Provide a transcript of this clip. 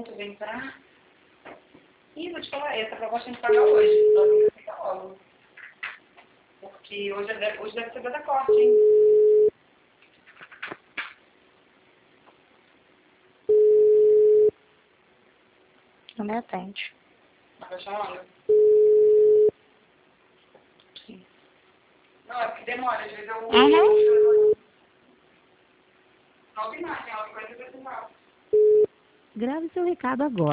contas entrar. Ih, vou te falar, essa proposta tem que pagar hoje. Nós temos que ficar logo. Porque hoje deve ser da corte, hein? Não me atende. Tá chamando? Sim. Não, é porque demora, às vezes eu... Uhum. 9h09, 9h40 eu vou. Grave seu recado agora.